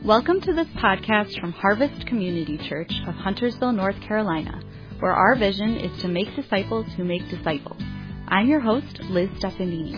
Welcome to this podcast from Harvest Community Church of Huntersville, North Carolina, where our vision is to make disciples who make disciples. I'm your host, Liz Stefanini.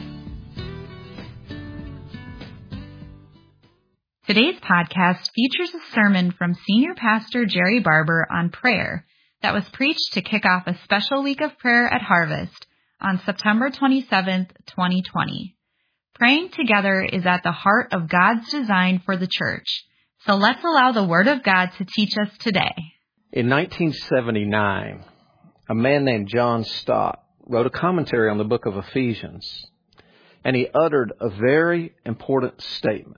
Today's podcast features a sermon from Senior Pastor Jerry Barber on prayer that was preached to kick off a special week of prayer at Harvest on September 27th, 2020. Praying together is at the heart of God's design for the church. So let's allow the Word of God to teach us today. In 1979, a man named John Stott wrote a commentary on the book of Ephesians, and he uttered a very important statement.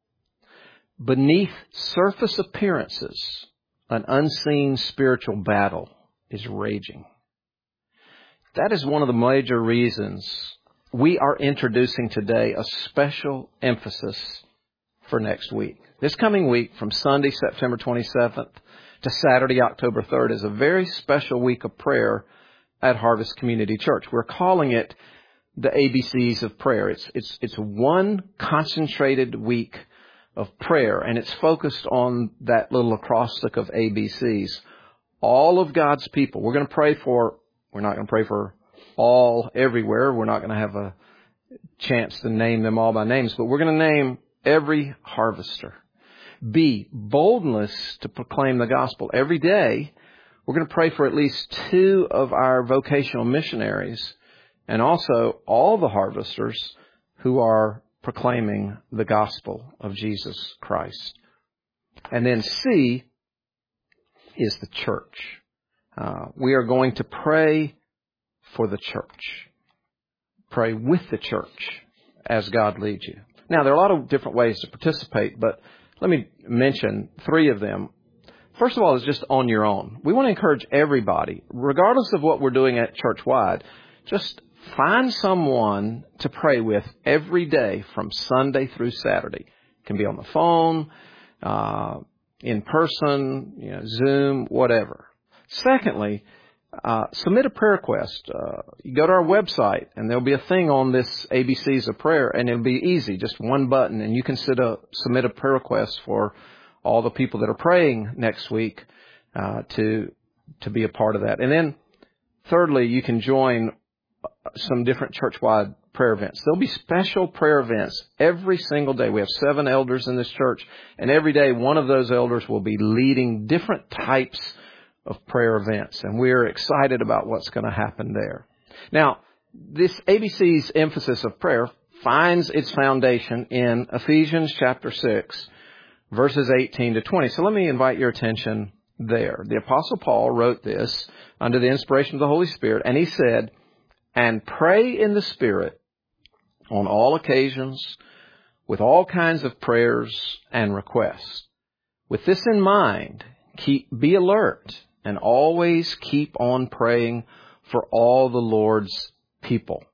Beneath surface appearances, an unseen spiritual battle is raging. That is one of the major reasons we are introducing today a special emphasis for next week. This coming week, from Sunday, September 27th to Saturday, October 3rd, is a very special week of prayer at Harvest Community Church. We're calling it the ABCs of prayer. It's one concentrated week of prayer, and it's focused on that little acrostic of ABCs. All of God's people. We're not going to pray for all everywhere. We're not going to have a chance to name them all by names, but we're going to name every harvester. B, boldness to proclaim the gospel. Every day, we're going to pray for at least 2 of our vocational missionaries and also all the harvesters who are proclaiming the gospel of Jesus Christ. And then C is the church. We are going to pray for the church. Pray with the church as God leads you. Now, there are a lot of different ways to participate, but let me mention 3 of them. First of all, is just on your own. We want to encourage everybody, regardless of what we're doing at church-wide, just find someone to pray with every day from Sunday through Saturday. It can be on the phone, in person, Zoom, whatever. Secondly, submit a prayer request. You go to our website, and there'll be a thing on this ABCs of prayer, and it'll be easy, just one button, and you can submit a prayer request for all the people that are praying next week to be a part of that. And then, thirdly, you can join some different church-wide prayer events. There'll be special prayer events every single day. We have 7 elders in this church, and every day one of those elders will be leading different types of prayer events, and we're excited about what's going to happen there. Now, this ABC's emphasis of prayer finds its foundation in Ephesians chapter 6, verses 18 to 20. So let me invite your attention there. The Apostle Paul wrote this under the inspiration of the Holy Spirit, and he said, "And pray in the Spirit on all occasions with all kinds of prayers and requests. With this in mind, be alert and always keep on praying for all the Lord's people.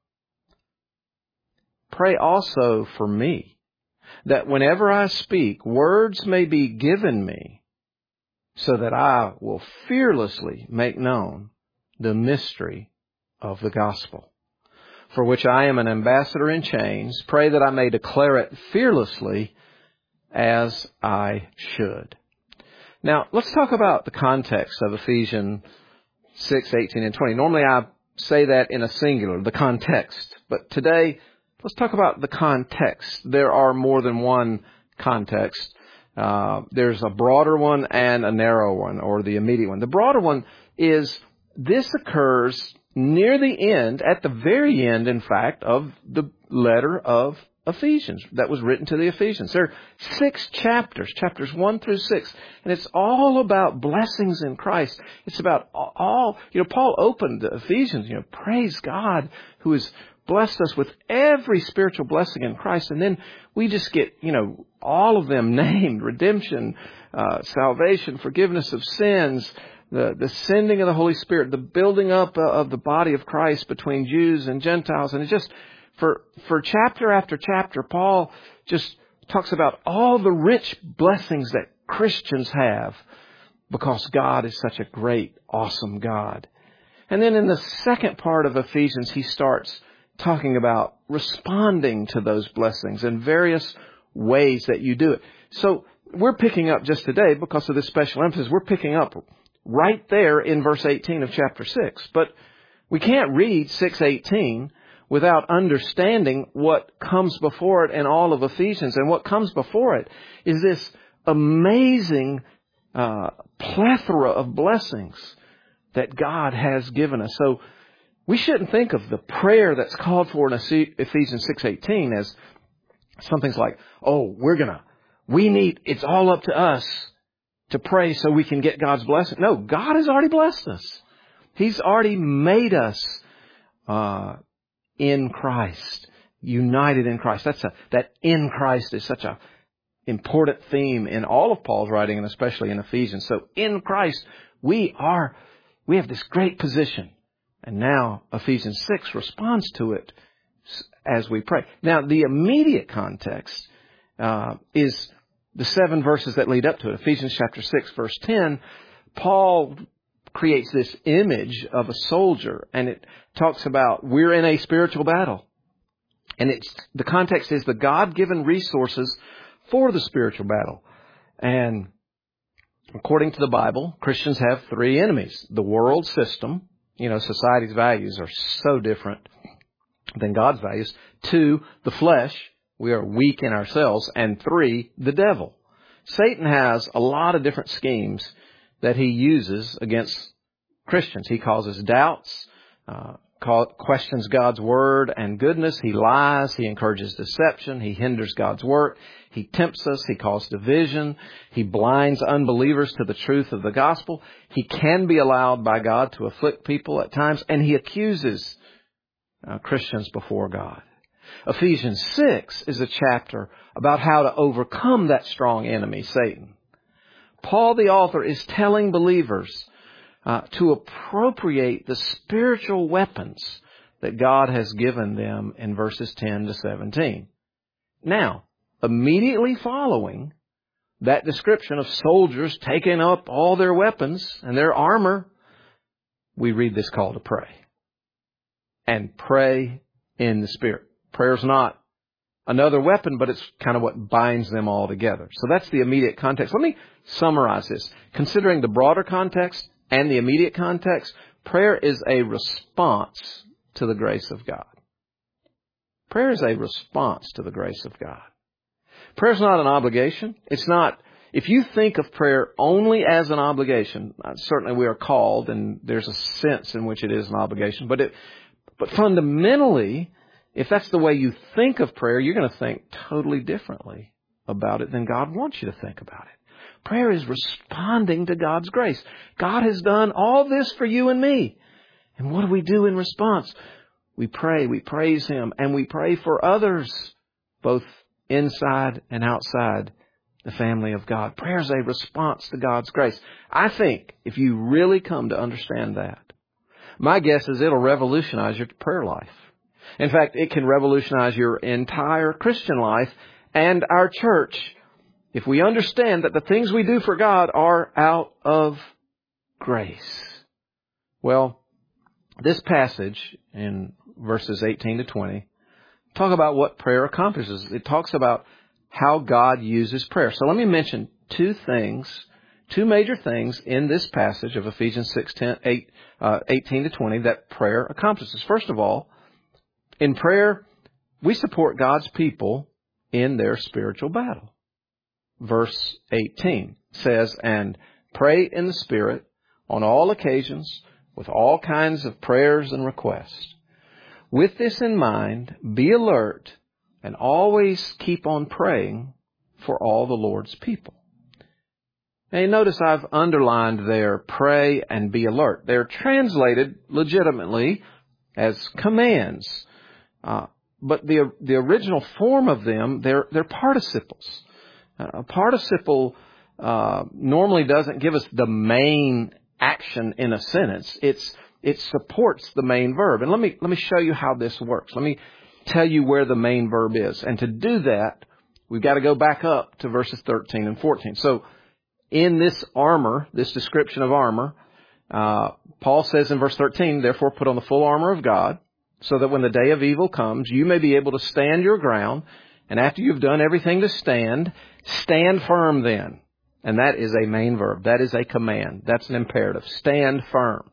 Pray also for me, that whenever I speak, words may be given me, so that I will fearlessly make known the mystery of the gospel, for which I am an ambassador in chains. Pray that I may declare it fearlessly as I should." Now, let's talk about the context of Ephesians 6, 18, and 20. Normally, I say that in a singular, the context. But today, let's talk about the context. There are more than one context. There's a broader one and a narrow one, or the immediate one. The broader one is this occurs near the end, at the very end, in fact, of the letter of Ephesians that was written to the Ephesians. There are 6 chapters 1 through 6, and it's all about blessings in Christ. It's about all, Paul opened the Ephesians, praise God who has blessed us with every spiritual blessing in Christ. And then we just get, all of them named: redemption, salvation, forgiveness of sins, the sending of the Holy Spirit, the building up of the body of Christ between Jews and Gentiles. And it's just, for chapter after chapter, Paul just talks about all the rich blessings that Christians have because God is such a great, awesome God. And then in the second part of Ephesians, he starts talking about responding to those blessings and various ways that you do it. So we're picking up just today, because of this special emphasis, we're picking up right there in verse 18 of chapter 6. But we can't read 6:18 without understanding what comes before it in all of Ephesians. And what comes before it is this amazing plethora of blessings that God has given us. So we shouldn't think of the prayer that's called for in Ephesians 6:18 as something like, oh, it's all up to us to pray so we can get God's blessing. No, God has already blessed us. He's already made us in Christ, united in Christ. That in Christ is such a important theme in all of Paul's writing, and especially in Ephesians. So in Christ, we have this great position. And now Ephesians 6 responds to it as we pray. Now, the immediate context is the 7 verses that lead up to it. Ephesians chapter 6, verse 10, Paul creates this image of a soldier, and it talks about we're in a spiritual battle. And the context is the God-given resources for the spiritual battle. And according to the Bible, Christians have 3 enemies. The world system, society's values are so different than God's values. 2, the flesh. We are weak in ourselves. And 3, the devil. Satan has a lot of different schemes that he uses against Christians. He causes doubts, questions God's word and goodness. He lies. He encourages deception. He hinders God's work. He tempts us. He causes division. He blinds unbelievers to the truth of the gospel. He can be allowed by God to afflict people at times, and he accuses Christians before God. Ephesians 6 is a chapter about how to overcome that strong enemy, Satan. Paul, the author, is telling believers to appropriate the spiritual weapons that God has given them in verses 10 to 17. Now, immediately following that description of soldiers taking up all their weapons and their armor, we read this call to pray. And pray in the Spirit. Prayer's not another weapon, but it's kind of what binds them all together. So that's the immediate context. Let me summarize this. Considering the broader context and the immediate context, prayer is a response to the grace of God. Prayer is a response to the grace of God. Prayer is not an obligation. It's not, if you think of prayer only as an obligation, certainly we are called, and there's a sense in which it is an obligation, but fundamentally, if that's the way you think of prayer, you're going to think totally differently about it than God wants you to think about it. Prayer is responding to God's grace. God has done all this for you and me. And what do we do in response? We pray, we praise Him, and we pray for others, both inside and outside the family of God. Prayer is a response to God's grace. I think if you really come to understand that, my guess is it'll revolutionize your prayer life. In fact, it can revolutionize your entire Christian life and our church if we understand that the things we do for God are out of grace. Well, this passage in verses 18 to 20 talk about what prayer accomplishes. It talks about how God uses prayer. So let me mention two major things in this passage of Ephesians 18 to 20 that prayer accomplishes. First of all, in prayer, we support God's people in their spiritual battle. Verse 18 says, and pray in the Spirit on all occasions with all kinds of prayers and requests. With this in mind, be alert and always keep on praying for all the Lord's people. Now, you notice I've underlined there, pray and be alert. They're translated legitimately as commands. But the original form of them, they're participles. A participle normally doesn't give us the main action in a sentence. It supports the main verb. And let me show you how this works. Let me tell you where the main verb is. And to do that, we've got to go back up to verses 13 and 14. So in this armor, this description of armor, Paul says in verse 13, therefore put on the full armor of God, so that when the day of evil comes, you may be able to stand your ground, And after you've done everything to stand, stand firm then. And that is a main verb. That is a command. That's an imperative. Stand firm.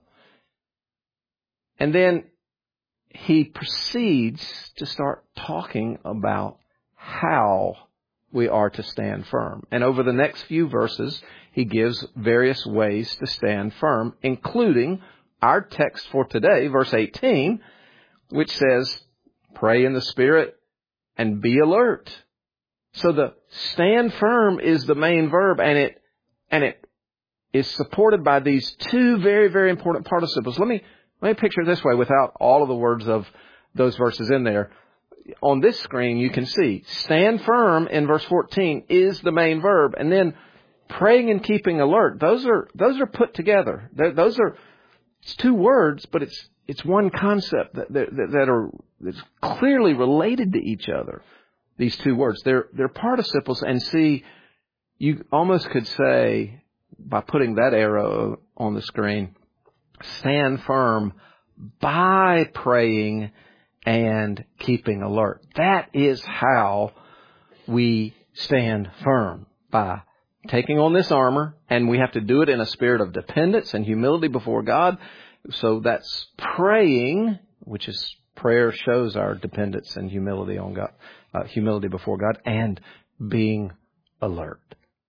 And then he proceeds to start talking about how we are to stand firm. And over the next few verses, he gives various ways to stand firm, including our text for today, verse 18, which says, pray in the Spirit and be alert. So the stand firm is the main verb, and it is supported by these two very, very important participles. Let me picture it this way without all of the words of those verses in there. On this screen, you can see stand firm in verse 14 is the main verb, and then praying and keeping alert. Those are put together. It's two words, but it's one concept that's clearly related to each other. These two words, they're participles, and see, you almost could say by putting that arrow on the screen, stand firm by praying and keeping alert. That is how we stand firm, by taking on this armor, and we have to do it in a spirit of dependence and humility before God. So that's praying, which is prayer shows our dependence and humility on God, humility before God, and being alert.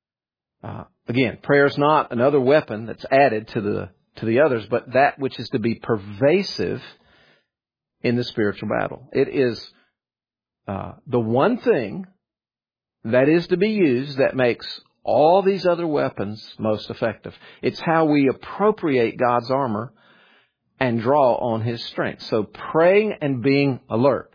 Again, prayer is not another weapon that's added to the others, but that which is to be pervasive in the spiritual battle. It is the one thing that is to be used that makes all these other weapons most effective. It's how we appropriate God's armor and draw on His strength. So praying and being alert.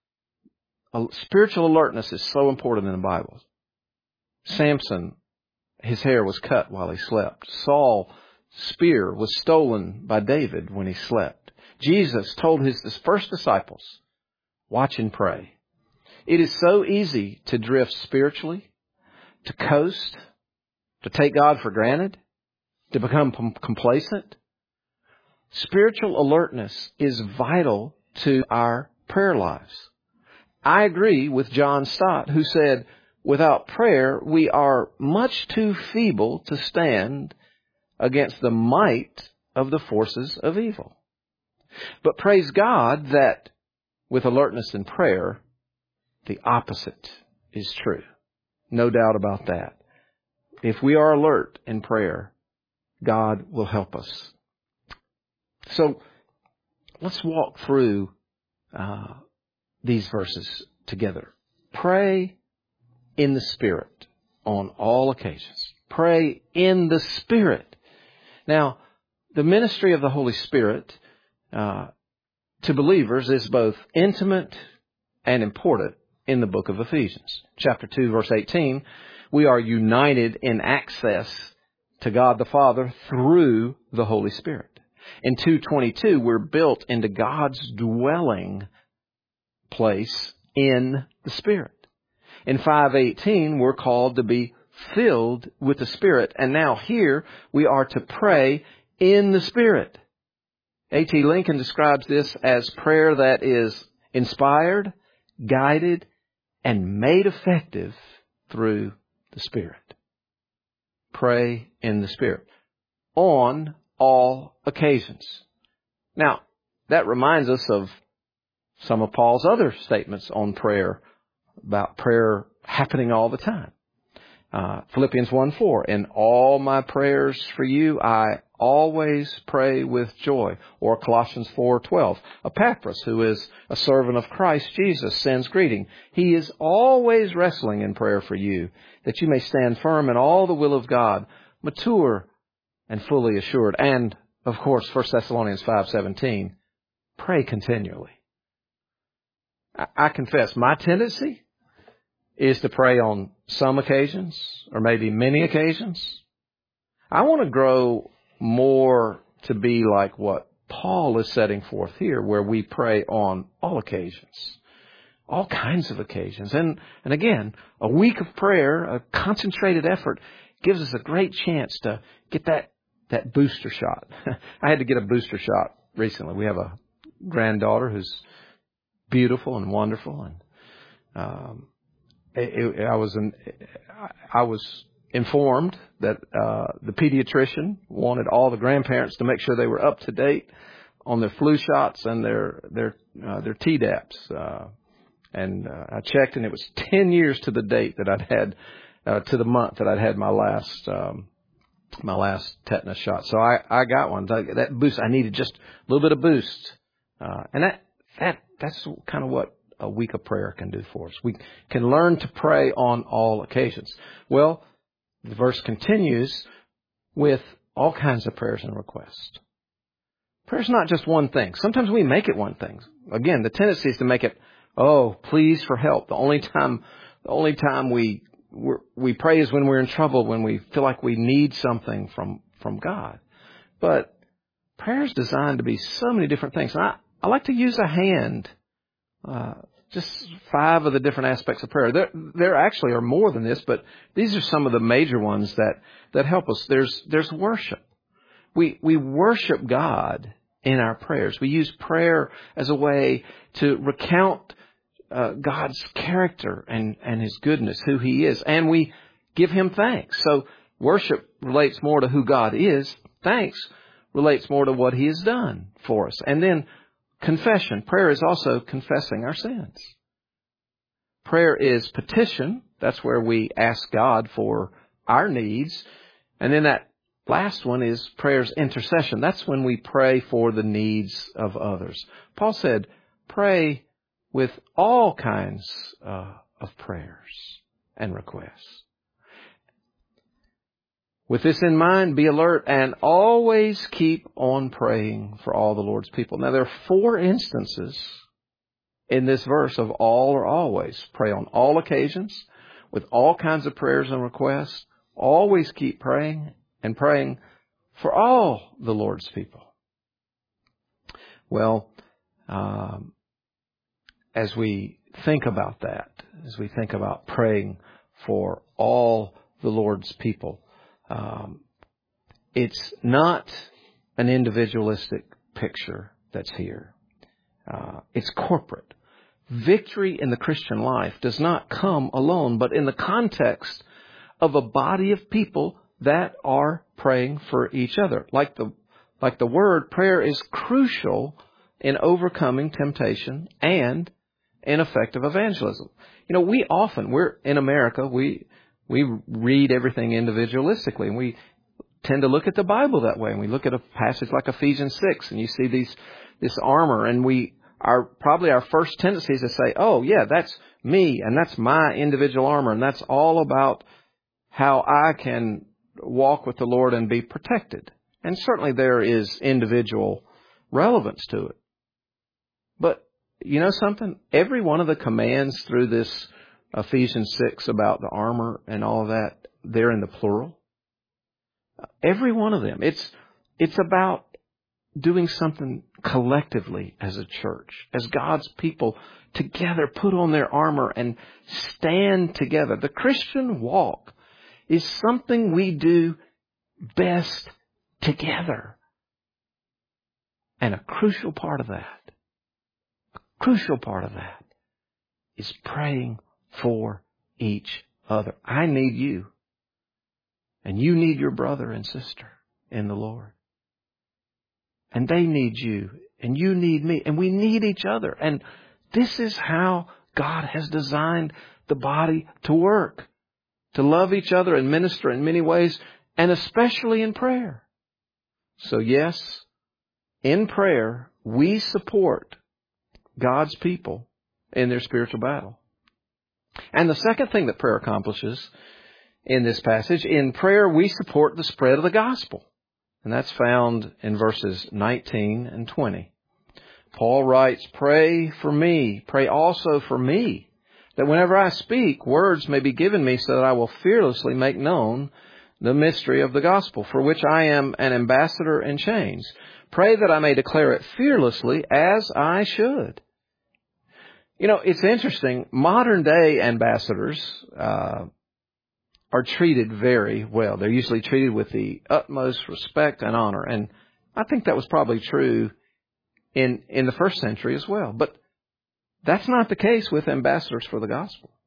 Spiritual alertness is so important in the Bible. Samson, his hair was cut while he slept. Saul's spear was stolen by David when he slept. Jesus told his first disciples, watch and pray. It is so easy to drift spiritually, to coast, to take God for granted, to become complacent. Spiritual alertness is vital to our prayer lives. I agree with John Stott, who said, without prayer, we are much too feeble to stand against the might of the forces of evil. But praise God that with alertness and prayer, the opposite is true. No doubt about that. If we are alert in prayer, God will help us. So let's walk through these verses together. Pray in the Spirit on all occasions. Pray in the Spirit. Now, the ministry of the Holy Spirit to believers is both intimate and important in the book of Ephesians. Chapter 2, verse 18, we are united in access to God the Father through the Holy Spirit. In 2:22, we're built into God's dwelling place in the Spirit. In 5:18, we're called to be filled with the Spirit. And now here we are to pray in the Spirit. A.T. Lincoln describes this as prayer that is inspired, guided, and made effective through the Spirit. Pray in the Spirit on all occasions. Now, that reminds us of some of Paul's other statements on prayer, about prayer happening all the time. Philippians 1:4, in all my prayers for you, I always pray with joy. Or Colossians 4:12, Epaphras, who is a servant of Christ Jesus, sends greeting. He is always wrestling in prayer for you, that you may stand firm in all the will of God, mature and fully assured. And, of course, 1 Thessalonians 5:17, pray continually. I confess, my tendency is to pray on some occasions, or maybe many occasions. I want to grow more to be like what Paul is setting forth here, where we pray on all occasions, all kinds of occasions. And again, a week of prayer, a concentrated effort, gives us a great chance to get that booster shot. I had to get a booster shot recently. We have a granddaughter who's beautiful and wonderful, and I was informed that the pediatrician wanted all the grandparents to make sure they were up to date on their flu shots and their Tdaps. And I checked, and it was 10 years to the date that I'd had, to the month that I'd had my last tetanus shot. So I got one. That boost, I needed just a little bit of boost. And that's kind of what a week of prayer can do for us. We can learn to pray on all occasions. Well, the verse continues with all kinds of prayers and requests. Prayer's not just one thing. Sometimes we make it one thing. Again, the tendency is to make it, oh, please for help. The only time we pray is when we're in trouble, when we feel like we need something from God. But prayer is designed to be so many different things. And I like to use a hand, just 5 of the different aspects of prayer. There actually are more than this, but these are some of the major ones that help us. There's worship. We worship God in our prayers. We use prayer as a way to recount God's character and His goodness, who He is, and we give Him thanks. So worship relates more to who God is. Thanks relates more to what He has done for us. And then confession. Prayer is also confessing our sins. Prayer is petition. That's where we ask God for our needs. And then that last one is prayer's intercession. That's when we pray for the needs of others. Paul said, pray with all kinds of prayers and requests. With this in mind, be alert and always keep on praying for all the Lord's people. Now, there are 4 instances in this verse of all or always. Pray on all occasions, with all kinds of prayers and requests. Always keep praying and praying for all the Lord's people. Well, as we think about that, as we think about praying for all the Lord's people, it's not an individualistic picture that's here. It's corporate. Victory in the Christian life does not come alone, but in the context of a body of people that are praying for each other. Like the word, prayer is crucial in overcoming temptation and in effective evangelism. You know, we're in America, we read everything individualistically, and we tend to look at the Bible that way. And we look at a passage like Ephesians 6, and you see this armor, and our first tendency is to say, oh yeah, that's me, and that's my individual armor, and that's all about how I can walk with the Lord and be protected. And certainly there is individual relevance to it. But you know something? Every one of the commands through this Ephesians 6 about the armor and all of that, they're in the plural. Every one of them. It's about doing something collectively as a church, as God's people together put on their armor and stand together. The Christian walk is something we do best together. And a crucial part of that is praying for each other. I need you, and you need your brother and sister in the Lord. And they need you, and you need me, and we need each other. And this is how God has designed the body to work, to love each other and minister in many ways, and especially in prayer. So yes, in prayer, we support God's people in their spiritual battle. And the second thing that prayer accomplishes in this passage, in prayer we support the spread of the gospel. And that's found in verses 19 and 20. Paul writes, pray for me, pray also for me, that whenever I speak, words may be given me so that I will fearlessly make known the mystery of the gospel, for which I am an ambassador in chains. Pray that I may declare it fearlessly as I should. You know, it's interesting. Modern day ambassadors are treated very well. They're usually treated with the utmost respect and honor. And I think that was probably true in the first century as well. But that's not the case with ambassadors for the gospel.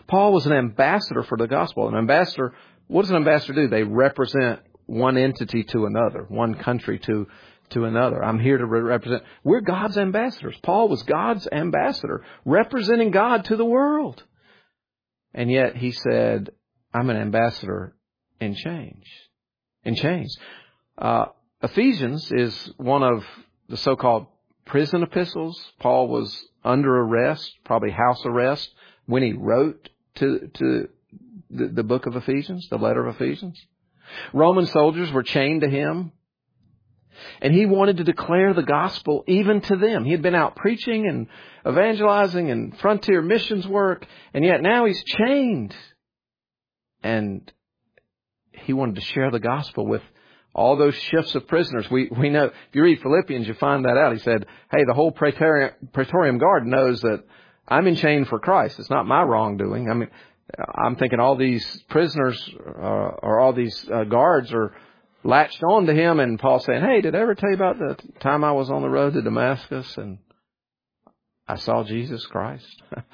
Paul was an ambassador for the gospel. An ambassador, what does an ambassador do? They represent one entity to another, one country to another. I'm here to represent. We're God's ambassadors. Paul was God's ambassador, representing God to the world. And yet he said, I'm an ambassador in chains. In chains. Ephesians is one of the so-called prison epistles. Paul was under arrest, probably house arrest, when he wrote to the book of Ephesians, the letter of Ephesians. Roman soldiers were chained to him, and he wanted to declare the gospel even to them. He had been out preaching and evangelizing and frontier missions work, and yet now he's chained. And he wanted to share the gospel with all those shifts of prisoners. We know, if you read Philippians, you find that out. He said, hey, the whole Praetorian Guard knows that I'm in chain for Christ. It's not my wrongdoing. I mean, I'm thinking all these prisoners or all these guards are latched on to him. And Paul's saying, hey, did I ever tell you about the time I was on the road to Damascus and I saw Jesus Christ?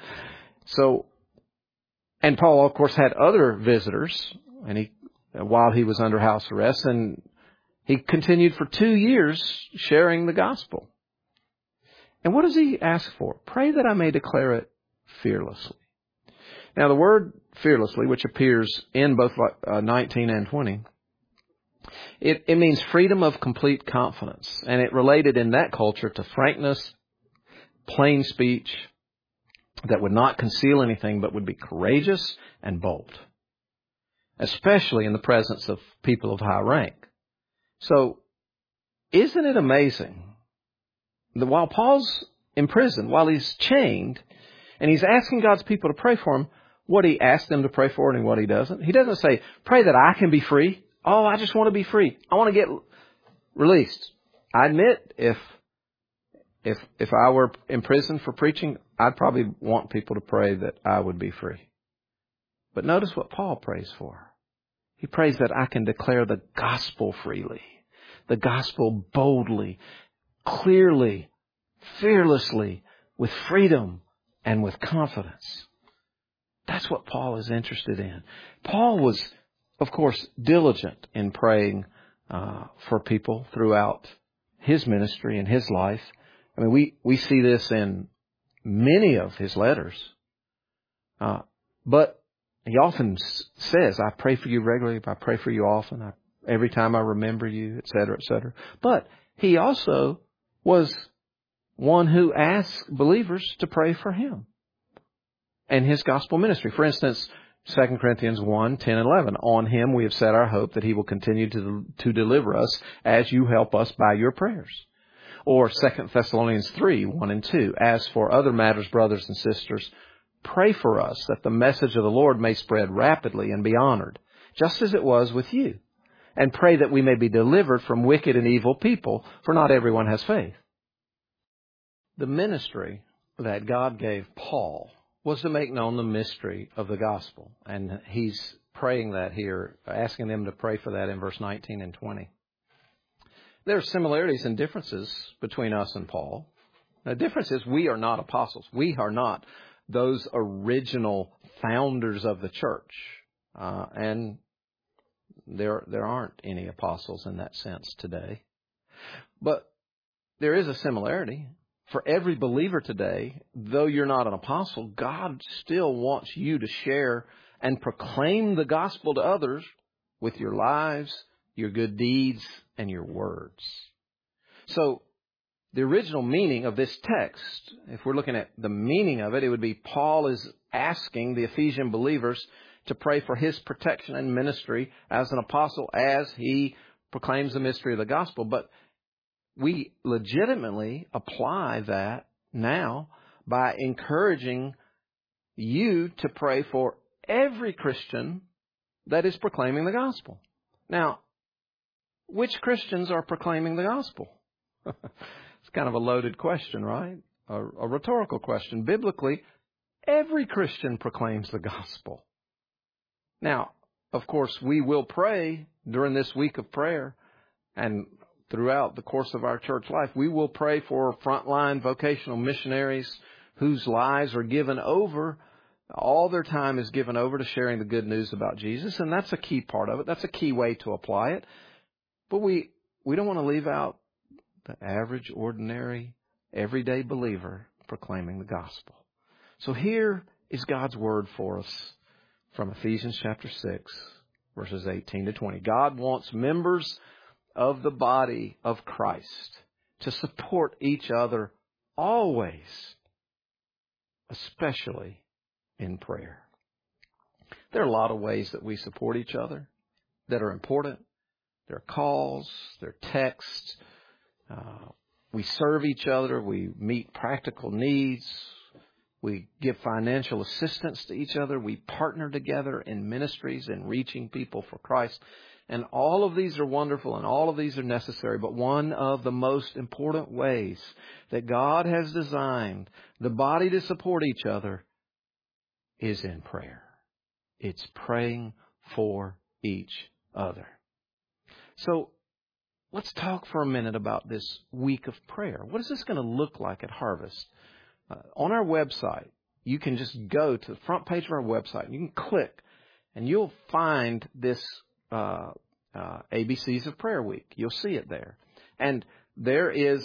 And Paul, of course, had other visitors, and while he was under house arrest, and he continued for 2 years sharing the gospel. And what does he ask for? Pray that I may declare it fearlessly. Now, the word fearlessly, which appears in both 19 and 20, it means freedom of complete confidence. And it related in that culture to frankness, plain speech, that would not conceal anything but would be courageous and bold, especially in the presence of people of high rank. So, isn't it amazing that while Paul's in prison, while he's chained, and he's asking God's people to pray for him, what he asks them to pray for and what he doesn't? He doesn't say, pray that I can be free. Oh, I just want to be free. I want to get released. I admit, if I were in prison for preaching, I'd probably want people to pray that I would be free. But notice what Paul prays for. He prays that I can declare the gospel freely, the gospel boldly, clearly, fearlessly, with freedom and with confidence. That's what Paul is interested in. Paul was, of course, diligent in praying for people throughout his ministry and his life. I mean, we see this in many of his letters. But he often says, I pray for you regularly, I pray for you often, every time I remember you, etc., etc. But he also was one who asked believers to pray for him and his gospel ministry. For instance, 2 Corinthians 1, 10 and 11. On him we have set our hope that he will continue to deliver us as you help us by your prayers. Or 2 Thessalonians 3, 1 and 2. As for other matters, brothers and sisters, pray for us that the message of the Lord may spread rapidly and be honored, just as it was with you. And pray that we may be delivered from wicked and evil people, for not everyone has faith. The ministry that God gave Paul was to make known the mystery of the gospel. And he's praying that here, asking them to pray for that in verse 19 and 20. There are similarities and differences between us and Paul. The difference is we are not apostles. We are not those original founders of the church. And there aren't any apostles in that sense today. But there is a similarity. For every believer today, though you're not an apostle, God still wants you to share and proclaim the gospel to others with your lives, your good deeds, and your words. So, the original meaning of this text, if we're looking at the meaning of it, it would be Paul is asking the Ephesian believers to pray for his protection and ministry as an apostle as he proclaims the mystery of the gospel. But we legitimately apply that now by encouraging you to pray for every Christian that is proclaiming the gospel. Now, which Christians are proclaiming the gospel? It's kind of a loaded question, right? A rhetorical question. Biblically, every Christian proclaims the gospel. Now, of course, we will pray during this week of prayer and throughout the course of our church life. We will pray for frontline vocational missionaries whose lives are given over All their time is given over to sharing the good news about Jesus, and that's a key part of it. That's a key way to apply it. But we don't want to leave out the average, ordinary, everyday believer proclaiming the gospel. So here is God's word for us from Ephesians chapter 6, verses 18 to 20. God wants members of the body of Christ to support each other always, especially in prayer. There are a lot of ways that we support each other that are important. There are calls, there are texts. We serve each other. We meet practical needs. We give financial assistance to each other. We partner together in ministries and reaching people for Christ. And all of these are wonderful and all of these are necessary. But one of the most important ways that God has designed the body to support each other is in prayer. It's praying for each other. So let's talk for a minute about this week of prayer. What is this going to look like at Harvest? On our website, you can just go to the front page of our website. And you can click, and you'll find this ABCs of Prayer Week. You'll see it there. And there is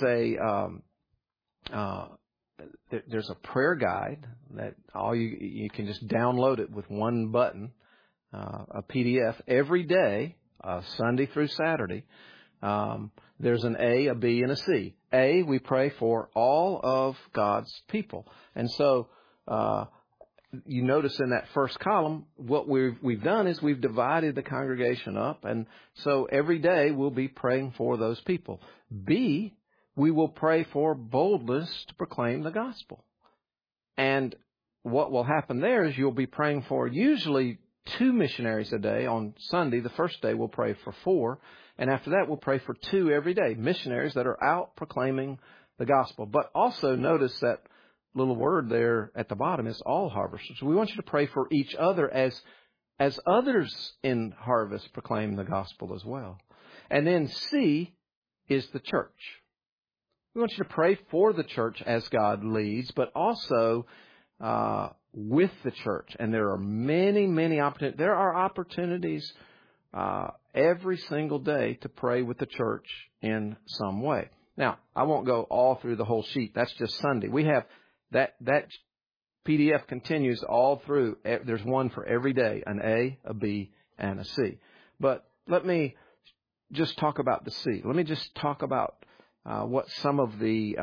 there's a prayer guide that you can just download it with one button, a PDF every day, Sunday through Saturday. There's an A, a B, and a C. A, we pray for all of God's people. And so, you notice in that first column, what we've done is we've divided the congregation up. And so every day we'll be praying for those people. B, we will pray for boldness to proclaim the gospel. And what will happen there is you'll be praying for usually 2 missionaries a day. On Sunday, the first day, we'll pray for 4. And after that, we'll pray for 2 every day, missionaries that are out proclaiming the gospel. But also notice that little word there at the bottom is all harvesters. We want you to pray for each other as others in Harvest proclaim the gospel as well. And then C is the church. We want you to pray for the church as God leads, but also with the church. And there are many, many opportunities. There are opportunities every single day to pray with the church in some way. Now, I won't go all through the whole sheet. That's just Sunday. We have that PDF continues all through. There's one for every day, an A, a B, and a C. But let me just talk about the C. Let me just talk about what some of the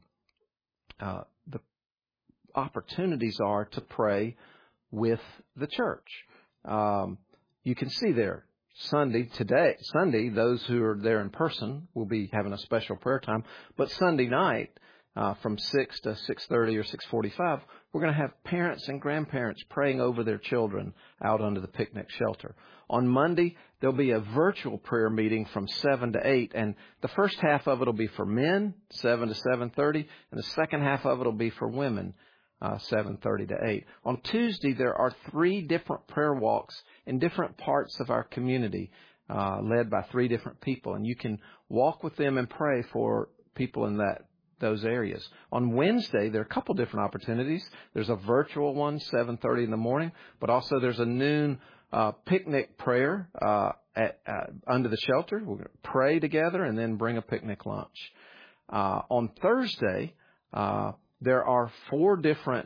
opportunities are to pray with the church. You can see there, Sunday, those who are there in person will be having a special prayer time. But Sunday night, from 6 to 6:30 or 6:45, we're going to have parents and grandparents praying over their children out under the picnic shelter. On Monday, there'll be a virtual prayer meeting from 7 to 8, and the first half of it will be for men, 7 to 7:30, and the second half of it will be for women, 7:30 to 8. On Tuesday, there are 3 different prayer walks in different parts of our community, led by 3 different people, and you can walk with them and pray for people in those areas. On Wednesday, there are a couple different opportunities. There's a virtual one, 7:30 in the morning, but also there's a noon picnic prayer under the shelter. We're going to pray together and then bring a picnic lunch. On Thursday, there are 3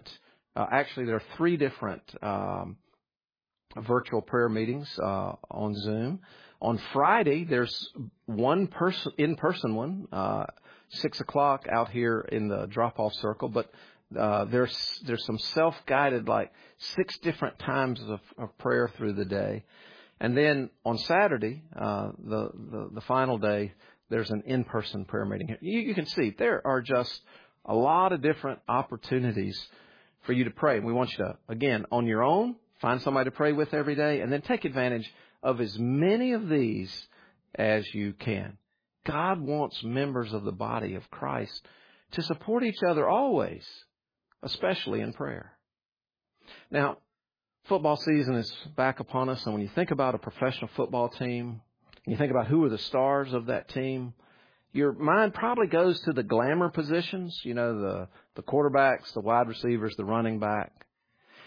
different virtual prayer meetings on Zoom. On Friday, there's one in-person one, 6 o'clock out here in the drop-off circle, but there's some self-guided, like 6 different times of prayer through the day. And then on Saturday, the final day, there's an in-person prayer meeting. You can see there are just a lot of different opportunities for you to pray. And we want you to, again, on your own, find somebody to pray with every day, and then take advantage of as many of these as you can. God wants members of the body of Christ to support each other always, especially in prayer. Now, football season is back upon us, and when you think about a professional football team, and you think about who are the stars of that team, your mind probably goes to the glamour positions, the quarterbacks, the wide receivers, the running back.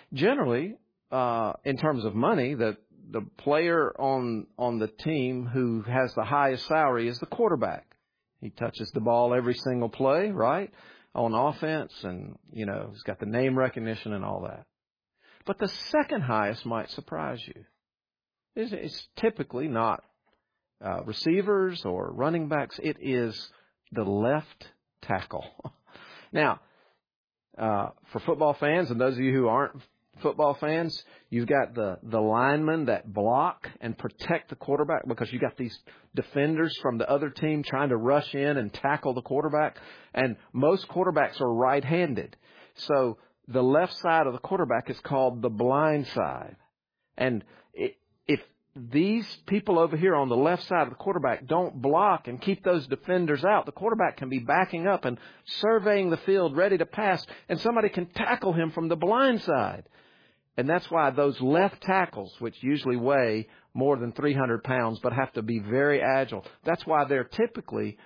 Generally, in terms of money, the player on the team who has the highest salary is the quarterback. He touches the ball every single play, right, on offense, and, he's got the name recognition and all that. But the second highest might surprise you. It's typically not receivers or running backs. It is the left tackle. Now, for football fans, and those of you who aren't football fans, you've got the linemen that block and protect the quarterback, because you got these defenders from the other team trying to rush in and tackle the quarterback. And most quarterbacks are right-handed. So the left side of the quarterback is called the blind side. And if these people over here on the left side of the quarterback don't block and keep those defenders out, the quarterback can be backing up and surveying the field, ready to pass, and somebody can tackle him from the blind side. And that's why those left tackles, which usually weigh more than 300 pounds but have to be very agile, that's why they're typically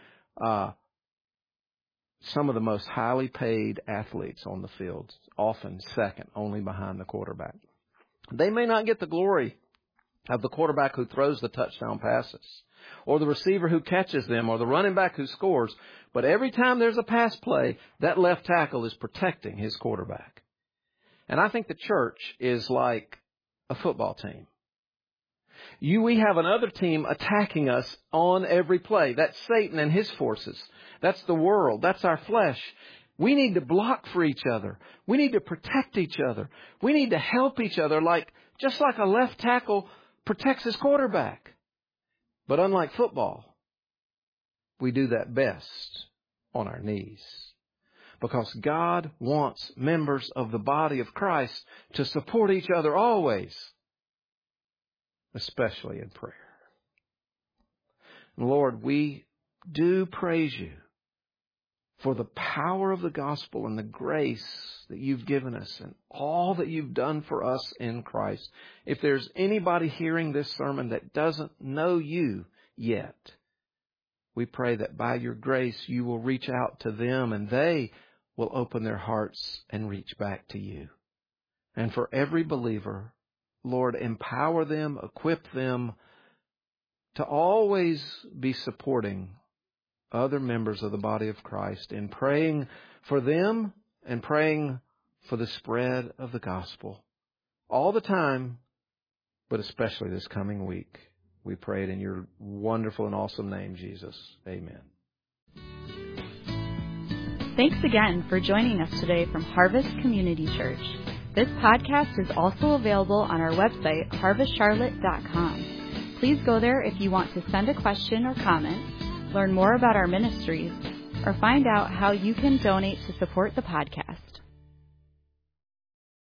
some of the most highly paid athletes on the field, often second only behind the quarterback. They may not get the glory of the quarterback who throws the touchdown passes, or the receiver who catches them, or the running back who scores, but every time there's a pass play, that left tackle is protecting his quarterback. And I think the church is like a football team. We have another team attacking us on every play. That's Satan and his forces. That's the world. That's our flesh. We need to block for each other. We need to protect each other. We need to help each other, just like a left tackle protects his quarterback. But unlike football, we do that best on our knees, because God wants members of the body of Christ to support each other always, especially in prayer. Lord, we do praise you for the power of the gospel and the grace that you've given us and all that you've done for us in Christ. If there's anybody hearing this sermon that doesn't know you yet, we pray that by your grace you will reach out to them and they will open their hearts and reach back to you. And for every believer, Lord, empower them, equip them to always be supporting other members of the body of Christ in praying for them and praying for the spread of the gospel all the time, but especially this coming week. We pray it in your wonderful and awesome name, Jesus. Amen. Thanks again for joining us today from Harvest Community Church. This podcast is also available on our website, harvestcharlotte.com. Please go there if you want to send a question or comment, learn more about our ministries, or find out how you can donate to support the podcast.